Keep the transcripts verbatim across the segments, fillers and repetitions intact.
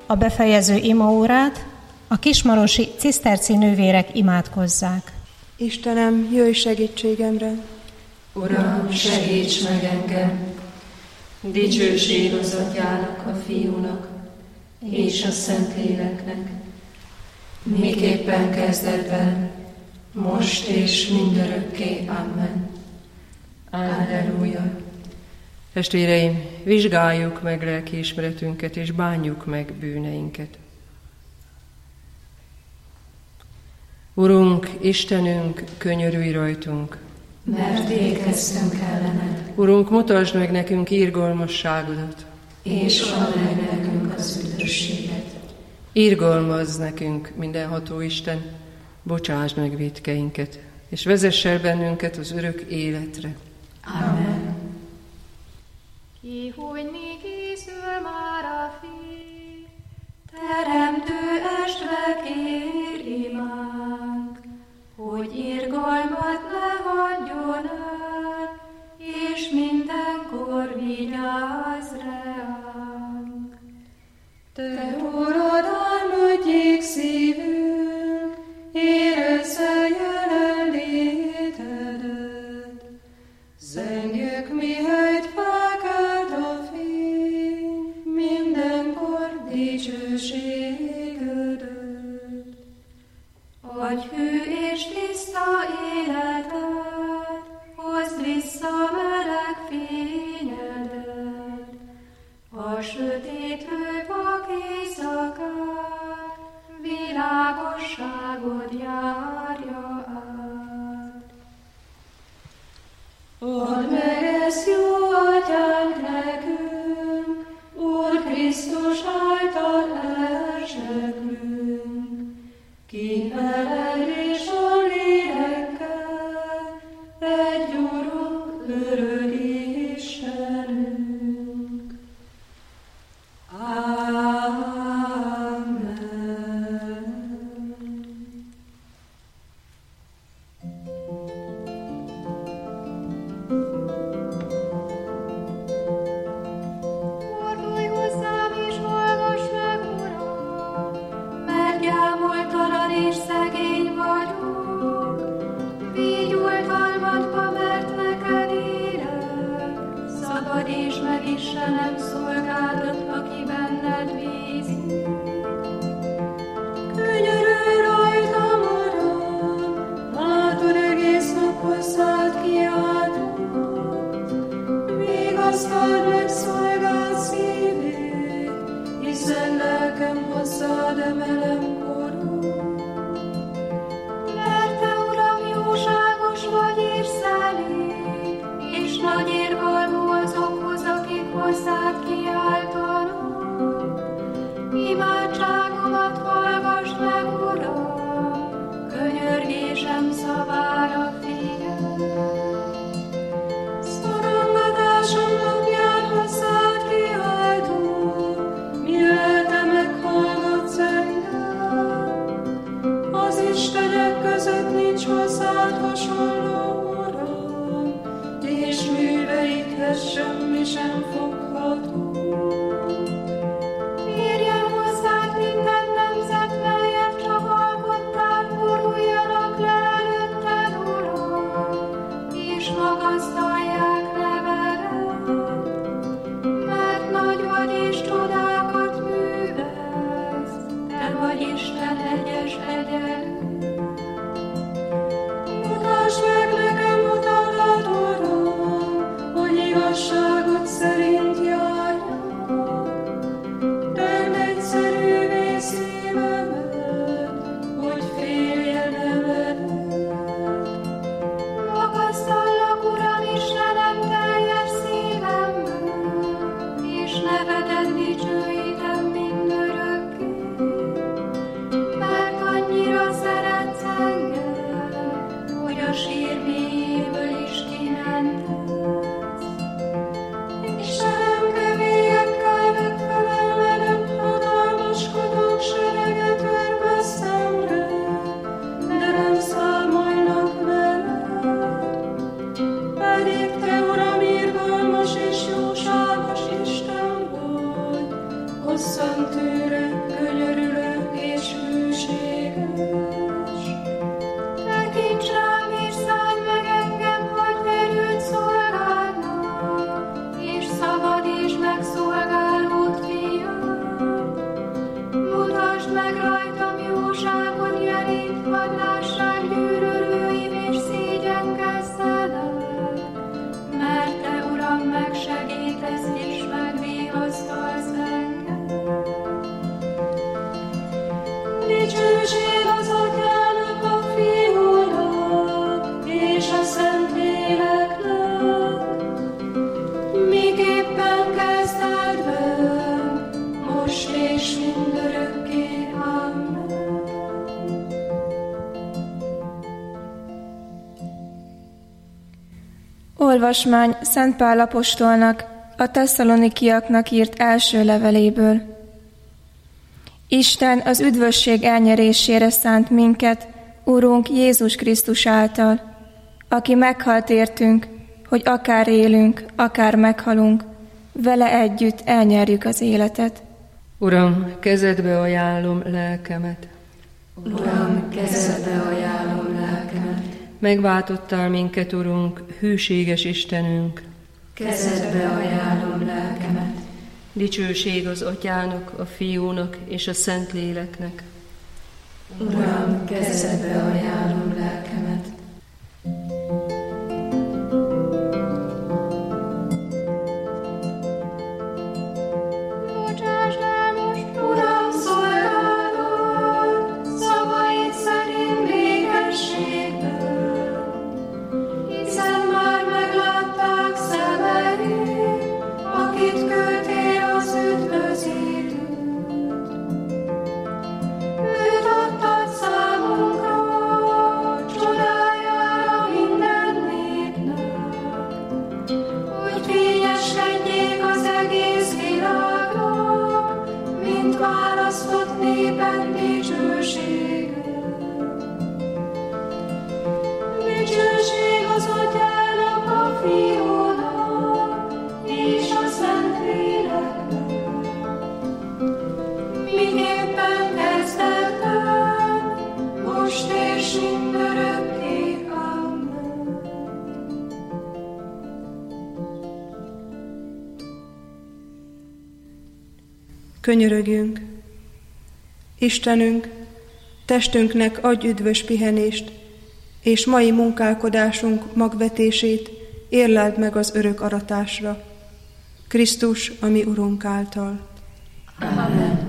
a befejező imaórát a kismarosi ciszterci nővérek imádkozzák. Istenem, jöjj segítségemre! Uram, segíts meg engem! Dicsőség az Atyának, a Fiúnak és a Szentléleknek, miképpen kezdetben, most és mindörökké. Amen. Alleluja. Testvéreim, vizsgáljuk meg lelkiismeretünket, és bánjuk meg bűneinket. Urunk, Istenünk, könyörülj rajtunk! Mert ékeztünk ellened. Urunk, mutasd meg nekünk irgalmasságodat, és add meg nekünk az üdvösséget. Irgalmazz nekünk, mindenható Isten, bocsásd meg vétkeinket, és vezess el bennünket az örök életre. Amen. Kihújni készül már a fény, Teremtő estre kér imánk, hogy irgalmat ne hagyjon el, és mindenkor vigyázz ránk. Te, Urad, álmodjék szívünk, érezze jelenlétedet. Zengjük, mihelyt felkelt a fény, mindenkor dicsőségedet. Adj hű és tiszta életet, hozd vissza meleg fényedet. A sötét hővak éjszakát, világosságod járja át. Add meg ezt, jó Atyánk, nekünk, Úr Krisztus által elseklünk, ki veled és a lélekkel, egy Urunk, örök Istenünk. Amen. fordulj hozzám és hallgass meg, Uram, Mert gyámoltalan és szegény vagyok, végy oltalmadba, mert neked érek. Szabadíts meg, Istenem, szolgádat, aki benned bízik. Könyörülj rajtam, Uram, látod, egész nap hozzád kiáltott. Vigasztald meg szolgád szívét, hiszen lelkem hozzád emelem korod. Mert te, Uram, jóságos vagy és szelíd, és nagy irgalmú azokhoz, akik hozzád kiáltanak. Imádságomat hallgass meg, Uram, könyörgésem szavára figyelj. Szorongatásom napján hozzád kiáltok, mi lelke meghallgatsz engem. Az istenek között nincs hozzád hasonló, Uram, és műveidhez semmi sem fogható. Érjen hozzád minden nemzet, melyet csak alkottál, boruljanak le előtted, Uram, és magasztalják nevedet. Mert nagy vagy és csodákat művelsz, te vagy Isten egyes egyenlő. Mutasd meg nekem utadat, Uram, hogy igazságod szerint járjak. Tedd egyszerűvé szívemet, hogy féljen eledett. Magasztallak, Uram, Istenem, teljes szívemből, és nevedet dicsőítem mindörökké. Mert annyira szeretsz engem, hogy a sír mélyéből is kimentesz. Istenem, kevélyekkel megfelelnem, hatalmaskodók sereget örve szemre, de nem számolnak veled. Pedig te, Uram, irgalmas és jóságos Isten vagy, hosszantűre Olvasmány Szent Pál apostolnak, a tesszalonikiaknak írt első leveléből. Isten az üdvösség elnyerésére szánt minket, Urunk Jézus Krisztus által, aki meghalt értünk, hogy akár élünk, akár meghalunk, vele együtt elnyerjük az életet. Uram, kezedbe ajánlom lelkemet. Uram, kezedbe ajánlom lelkemet. Megváltottál minket, Urunk, hűséges Istenünk. Kezedbe ajánlom lelkemet. Dicsőség az Atyának, a Fiúnak és a Szentléleknek. Uram, kezedbe ajánlom lelkemet. Bocsásd el most, Uram, szolgálod, szavaid szerint békességből, hiszen már meglátták szemeid, akit küldtél az üdvözítőt. Őt adtad számunkra, csodájára minden népnek, hogy fényeskedjék az egész világnak, mint választott néped dicsősége. Dicsőség az Atyának, a Fiúnak és a Szentléleknek, miképpen kezdetben, most és mindörökké. Amen. Könyörögjünk! Istenünk, testünknek adj üdvös pihenést, és mai munkálkodásunk magvetését érleld meg az örök aratásra. Krisztus, a mi Urunk által. Amen.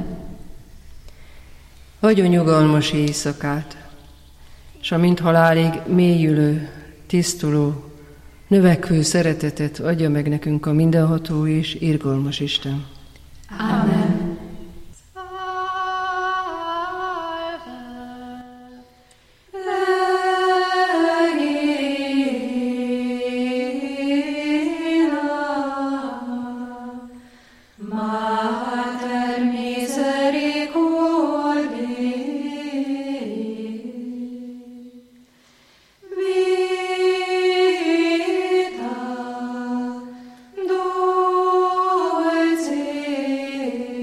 Adjon nyugalmas éjszakát, s amint halálig mélyülő, tisztuló, növekvő szeretetet adja meg nekünk a mindenható és irgalmas Isten. Amen. Vita, dolce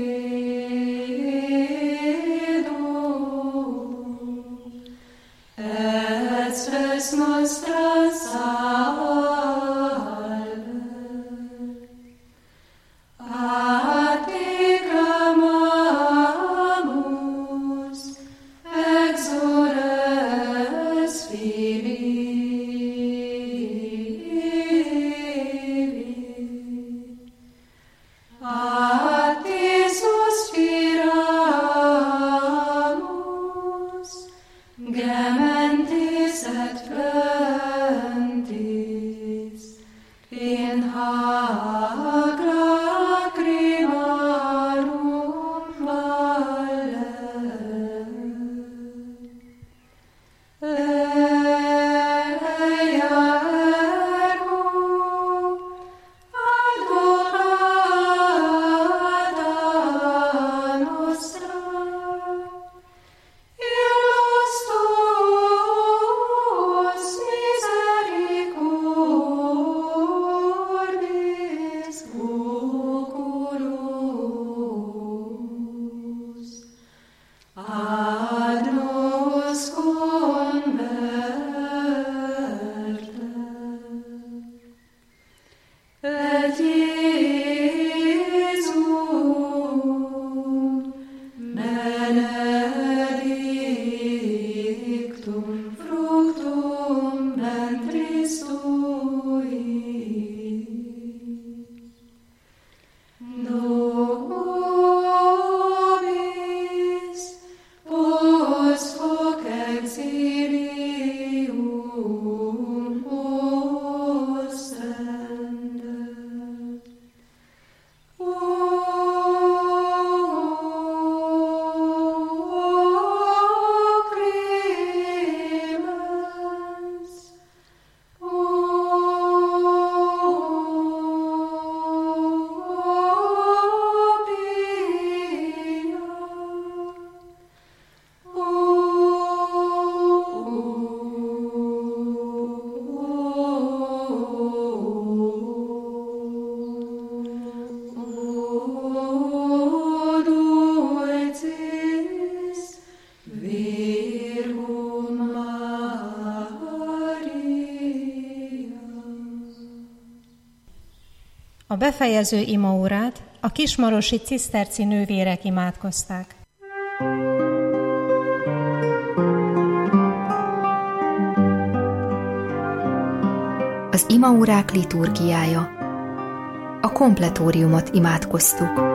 A befejező imaórát a kismarosi ciszterci nővérek imádkozták. Az imaórák liturgiája. A kompletóriumot imádkoztuk.